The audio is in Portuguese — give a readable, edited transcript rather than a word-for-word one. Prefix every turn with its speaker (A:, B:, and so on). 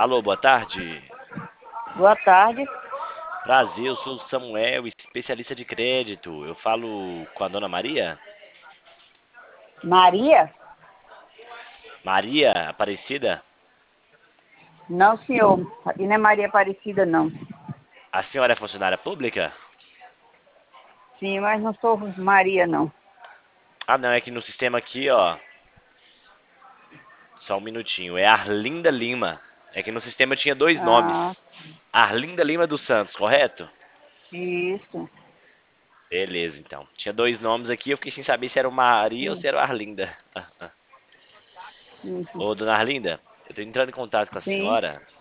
A: Alô, boa tarde.
B: Boa tarde.
A: Prazer, eu sou o Samuel, especialista de crédito. Eu falo com a dona Maria?
B: Maria?
A: Maria Aparecida?
B: Não, senhor. Aqui não é Maria Aparecida, não.
A: A senhora é funcionária pública?
B: Sim, mas não sou Maria, não.
A: Ah, não, é que no sistema aqui, ó. Só um minutinho. É Arlinda Lima. É que no sistema tinha dois nomes.
B: Ah,
A: Arlinda Lima dos Santos, correto?
B: isso.
A: Beleza, então. Tinha dois nomes aqui, eu fiquei sem saber se era o Maria ou
B: Sim,
A: se era o Arlinda.
B: isso.
A: Ô, dona Arlinda, eu tô entrando em contato com a
B: Sim.
A: senhora